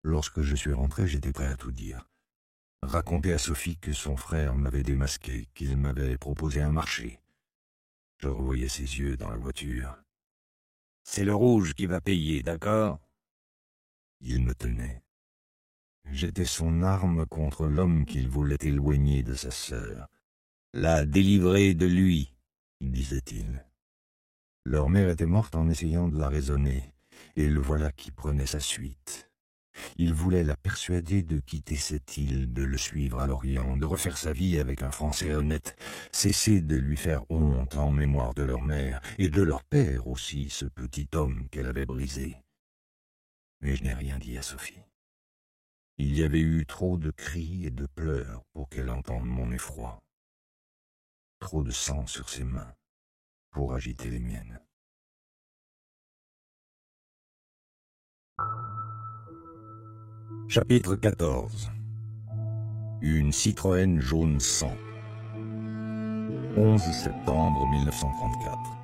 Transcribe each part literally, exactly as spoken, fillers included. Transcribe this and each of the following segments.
Lorsque je suis rentré, j'étais prêt à tout dire. Raconter à Sophie que son frère m'avait démasqué, qu'il m'avait proposé un marché. Je revoyais ses yeux dans la voiture. « C'est le rouge qui va payer, d'accord ?» Il me tenait. J'étais son arme contre l'homme qu'il voulait éloigner de sa sœur. La délivrer de lui, disait-il. Leur mère était morte en essayant de la raisonner, et le voilà qui prenait sa suite. Il voulait la persuader de quitter cette île, de le suivre à l'Orient, de refaire sa vie avec un Français honnête, cesser de lui faire honte en mémoire de leur mère, et de leur père aussi, ce petit homme qu'elle avait brisé. Mais je n'ai rien dit à Sophie. Il y avait eu trop de cris et de pleurs pour qu'elle entende mon effroi. Trop de sang sur ses mains pour agiter les miennes. Chapitre quatorze. Une Citroën jaune sang. onze septembre mille neuf cent trente-quatre.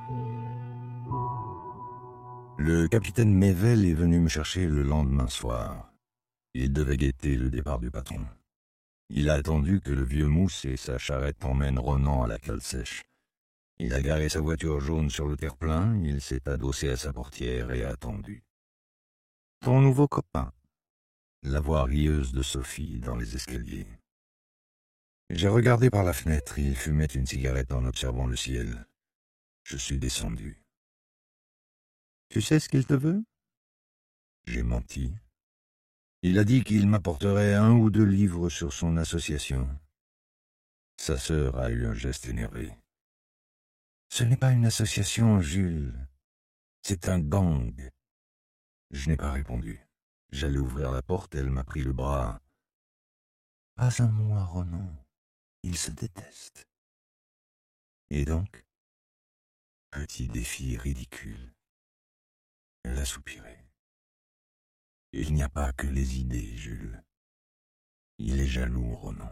Le capitaine Mével est venu me chercher le lendemain soir. Il devait guetter le départ du patron. Il a attendu que le vieux Mousse et sa charrette emmènent Ronan à la cale sèche. Il a garé sa voiture jaune sur le terre-plein, il s'est adossé à sa portière et a attendu. Ton nouveau copain. La voix rieuse de Sophie dans les escaliers. J'ai regardé par la fenêtre, il fumait une cigarette en observant le ciel. Je suis descendu. Tu sais ce qu'il te veut? J'ai menti. Il a dit qu'il m'apporterait un ou deux livres sur son association. Sa sœur a eu un geste énervé. Ce n'est pas une association, Jules. C'est un gang. Je n'ai pas répondu. J'allais ouvrir la porte, elle m'a pris le bras. Pas un mot à Ronan. Ils se détestent. Et donc? Petit défi ridicule. Elle a soupiré. Il n'y a pas que les idées, Jules. Il est jaloux, Ronan.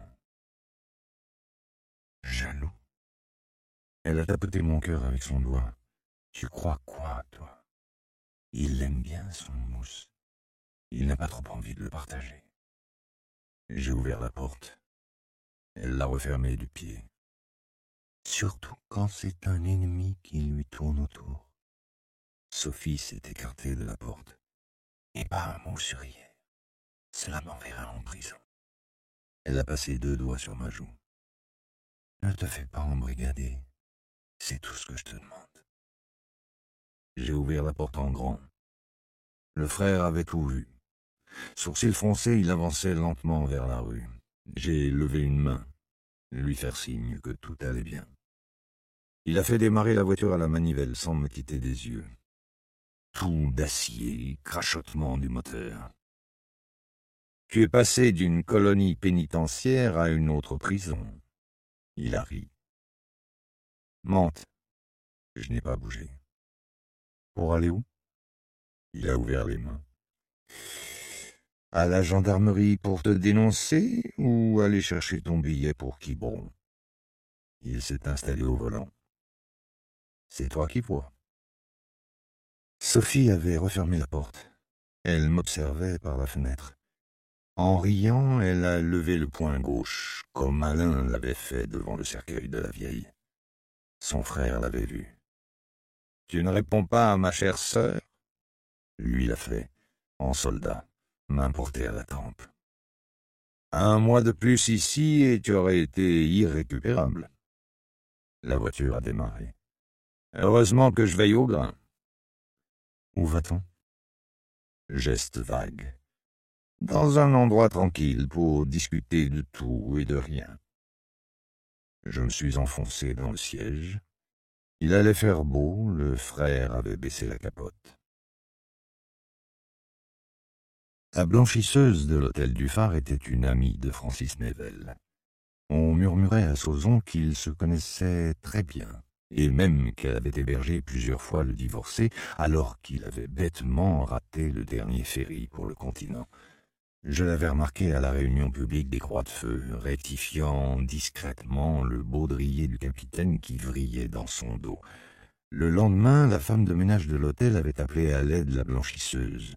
Jaloux? Elle a tapoté mon cœur avec son doigt. Tu crois quoi, toi? Il aime bien son Mousse. Il n'a pas trop envie de le partager. J'ai ouvert la porte. Elle l'a refermée du pied. Surtout quand c'est un ennemi qui lui tourne autour. Sophie s'est écartée de la porte. Et pas un mot sur hier. Cela m'enverra en prison. Elle a passé deux doigts sur ma joue. Ne te fais pas embrigader. C'est tout ce que je te demande. J'ai ouvert la porte en grand. Le frère avait tout vu. Sourcils froncés, il avançait lentement vers la rue. J'ai levé une main, lui faire signe que tout allait bien. Il a fait démarrer la voiture à la manivelle sans me quitter des yeux. Tout d'acier, crachotement du moteur. Tu es passé d'une colonie pénitentiaire à une autre prison. Il a ri. Mente. Je n'ai pas bougé. Pour aller où? Il a ouvert les mains. À la gendarmerie pour te dénoncer ou aller chercher ton billet pour Quiberon? Il s'est installé au volant. C'est toi qui vois. Sophie avait refermé la porte. Elle m'observait par la fenêtre. En riant, elle a levé le poing gauche, comme Alain l'avait fait devant le cercueil de la vieille. Son frère l'avait vu. « Tu ne réponds pas à ma chère sœur ?» Lui l'a fait, en soldat, main portée à la tempe. « Un mois de plus ici et tu aurais été irrécupérable. » La voiture a démarré. « Heureusement que je veille au grain. » Où va-t-on? Geste vague. Dans un endroit tranquille pour discuter de tout et de rien. Je me suis enfoncé dans le siège. Il allait faire beau, le frère avait baissé la capote. La blanchisseuse de l'hôtel du Phare était une amie de Francis Mével. On murmurait à Sauzon qu'ils se connaissaient très bien, et même qu'elle avait hébergé plusieurs fois le divorcé, alors qu'il avait bêtement raté le dernier ferry pour le continent. Je l'avais remarqué à la réunion publique des Croix-de-Feu, rectifiant discrètement le baudrier du capitaine qui vrillait dans son dos. Le lendemain, la femme de ménage de l'hôtel avait appelé à l'aide la blanchisseuse.